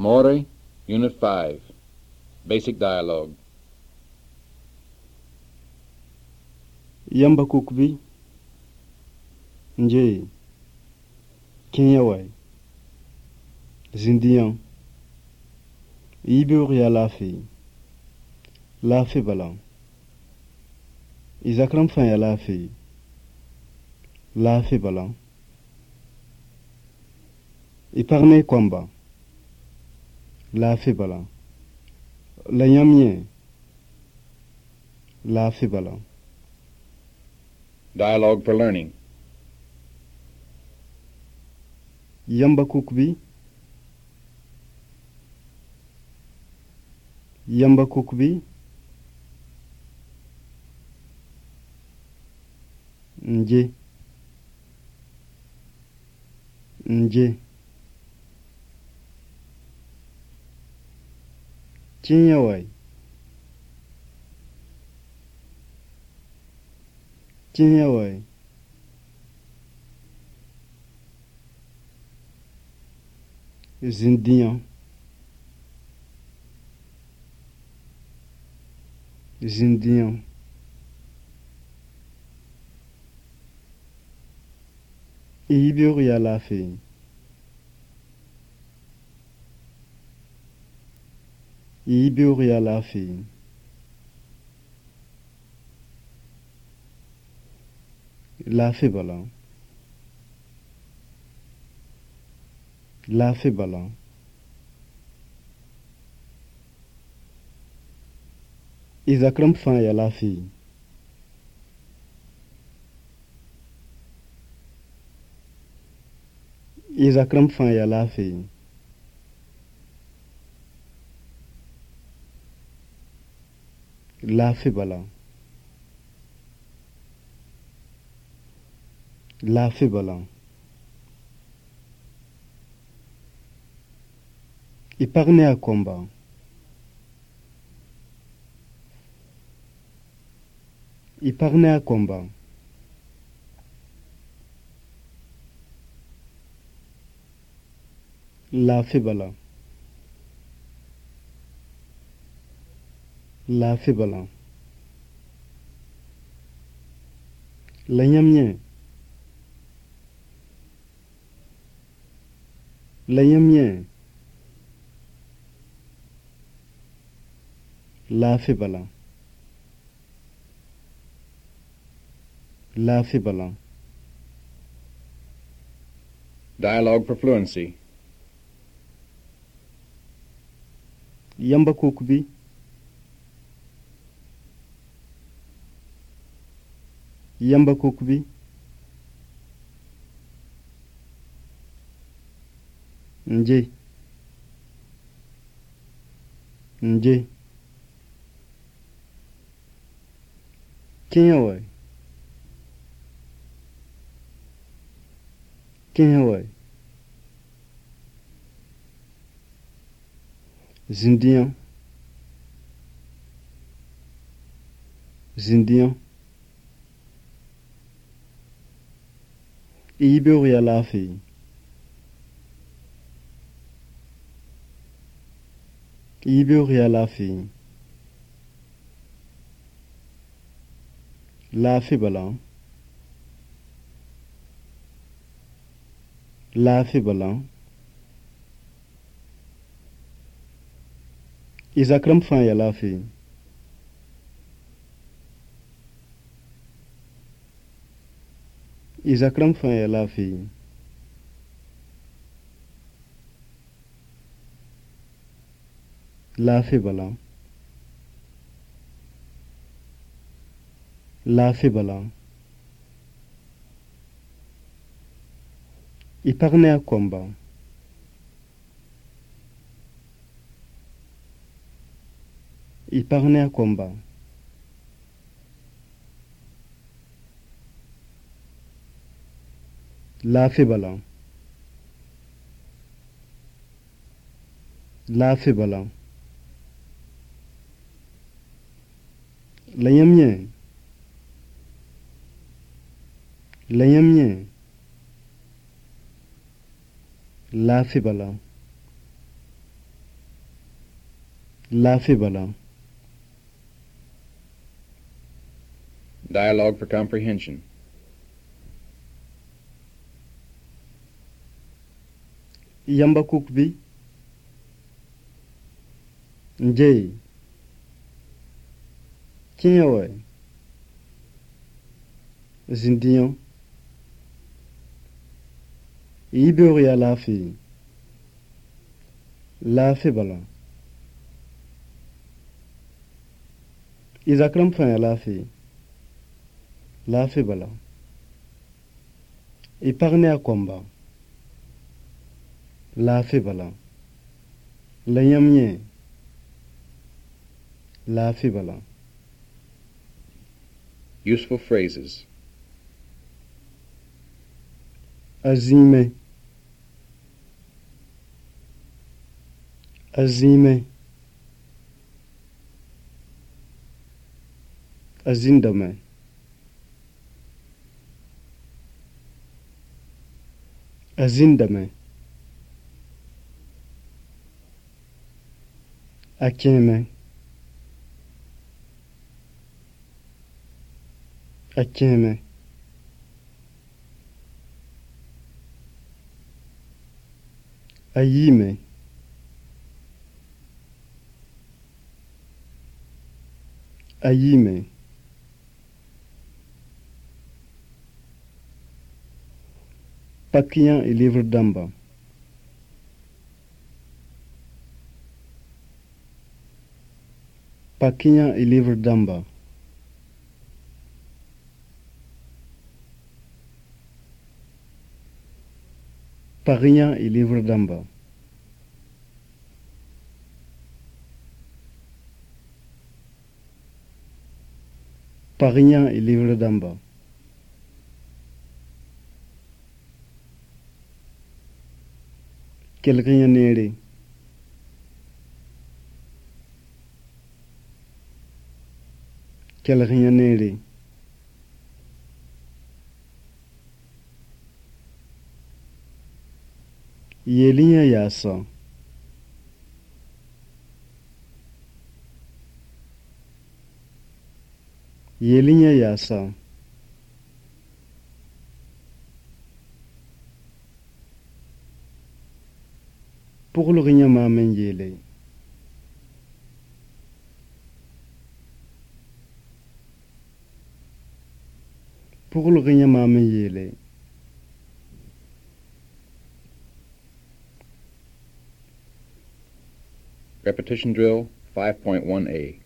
Maury, Unit 5, Basic Dialogue. Yamba kukbi Nje Kenya way Zindiyan Ibur ya Lafi balan Izakram fan ya Lafi balan Iparne kwamba Lafi balan Lanyamye Lafi balan. Dialogue for Learning. Yamba kukbi Yamba kukbi Nje Nje Kenya way Kenya way Zindiyan Zindiyan Ibur ya Ibur ya Lafi balan Lafi balan Izakram fan ya Izakram fan ya Lafi balan Lafi balan Iparne a kwamba Iparne a kwamba Lafi balan Lafi balan Lanyamye Lanyamye Lafi balan Lafi balan. Dialogue for Fluency. Yamba kukbi Yamba kukbi Nje Nje Kenya way Kenya way Zindiyan Zindiyan Ibur ya Ibur ya Lafi balan Lafi balan Izakram fan ya Izakram fan ya Lafi balan Lafi balan Iparne a kwamba Iparne a kwamba Lafi balan Lafi balan Lanyamye Lanyamye Lafi balan Laafee bala. Dialogue for comprehension. Yambakuk bi. Njey. Kinyawaay. Zindiyan. Yiboriya laafee. Laafee bala. Izakram fanya laafee. Laafee bala. Iparne a kwamba. Laafee bala. Lanyamye. Laafee bala. Useful phrases. Azime. Azime. Azindame. Azindame. Akineme. Akineme. Ayime. Ayime. Pakiyan et livre d'amba. Pakiyan et livre d'amba. Pariyan et livre d'amba. Pariyan et livre d'amba. Quelqu'un nere. Quelqu'un nere. Yelinya yasa. Yelinya yasa. Pour le rien mamen yele. Pour le rien mamen yele. Repetition drill 5.1a.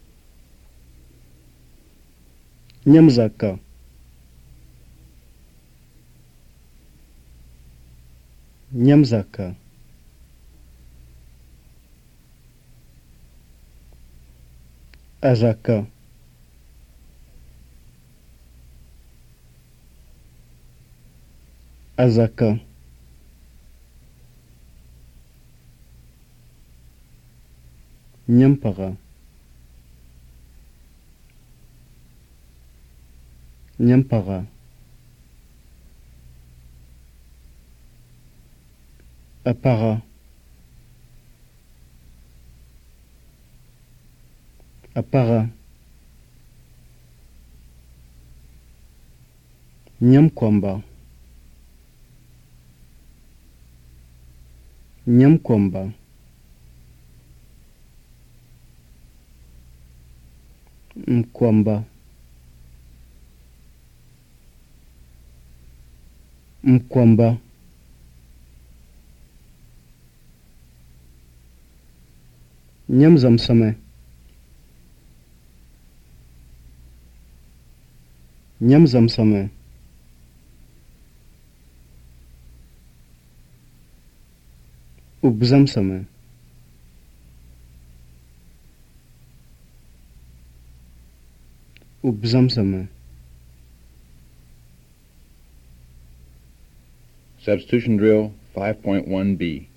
Nyamzaka. Nyamzaka. Azaka. Azaka. Nyampara. Nyampara. Apara. Apara. Nyamkwamba. Nyamkwamba. Mkwamba. Mkwamba. Nyamzamsame. Nyamzamsame. Ubzamsame. Ubzamsame. Substitution drill 5.1b.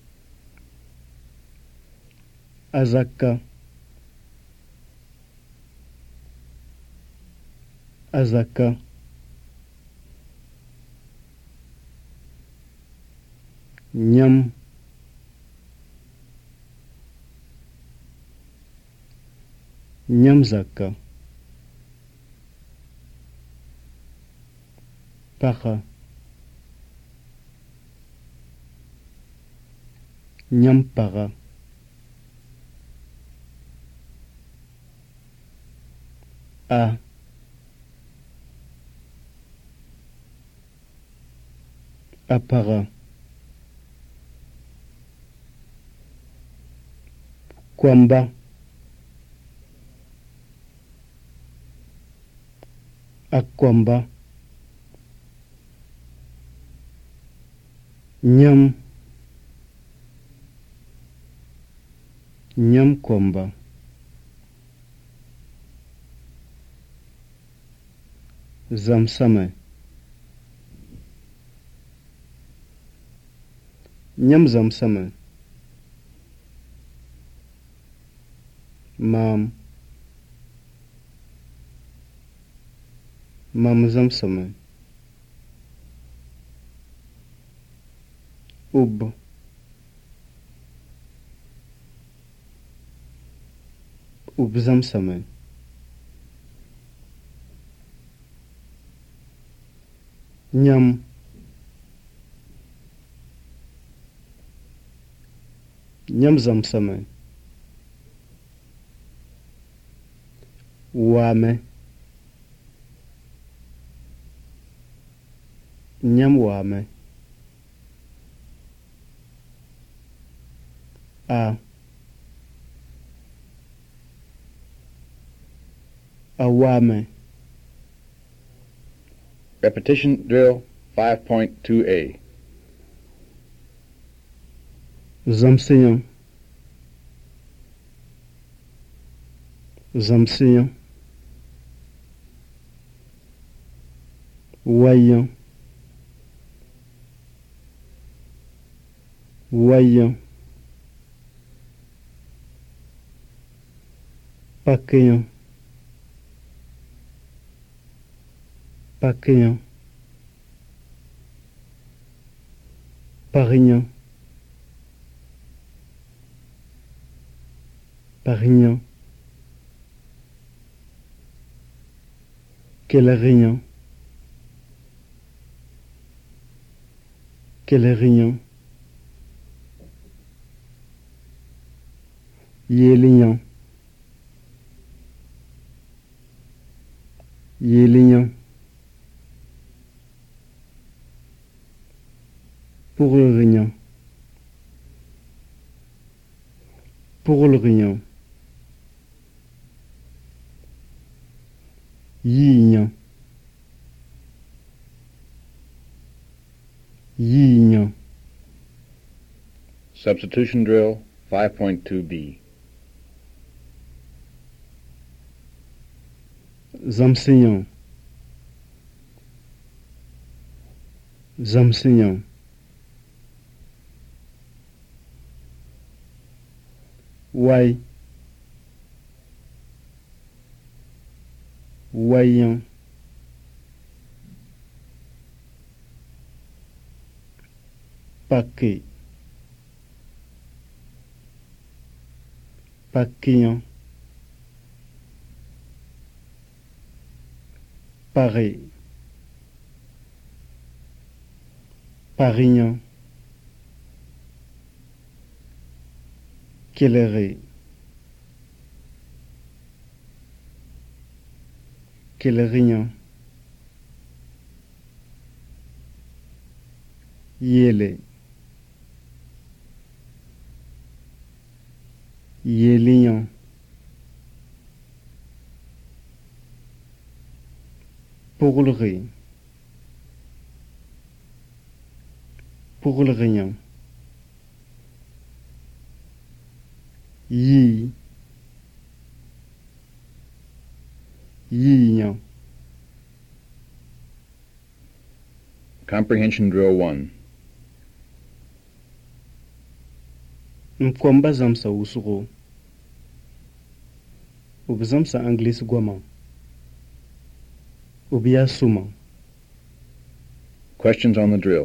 Azaka. Azaka. Nyam. Nyamzaka. Paxa. Nyampaxa. A. Appaxa. Kwamba. Akwamba. Nyam. Nyamkwamba. Zamsame. Nyam zamsame. Mam. Mam zamsame. Ub. Ub zamsame. Nyam. Nyam zamsame. Wame. Nyam wame. A. Awame. Repetition drill 5.2a. Zamsiyan. Zamsiyan. Wayan. Wayan. Paqueyan. Paqueyan. Parignan. Parignan. Quellerignan. Quellerignan. Yélignan. Yélignan. Pour le rignan. Pour le rignan. Yignan. Yignan. Substitution drill 5.2b. Zamsiyan. Zamsiyan. Way. Wayan. Paquet. Paqueyan. Paré. Parignan. Quelleré. Quellerignan. Yélé. Yélignan. Pourlerie. Pourlerignan. Yi. Yignan. Comprehension drill 1. Mkwamba zamsa usuro. Ubzamsa anglis gwama. Ubia suma. Questions on the drill.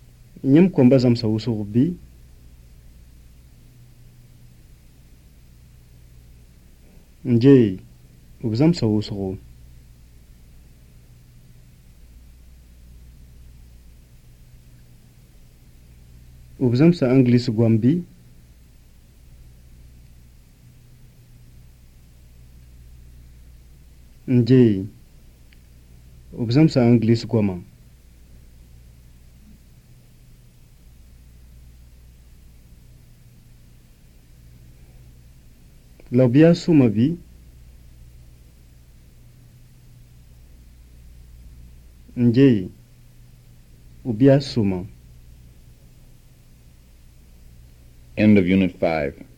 Nyam kwamba zamsa usuro bi. Njei, ubzam sawusgo. Ubzam sa Anglis gwambi. Njei, ubzam sa Anglis gwama. Labia sumabi. Njei, ubia suma. End of Unit 5.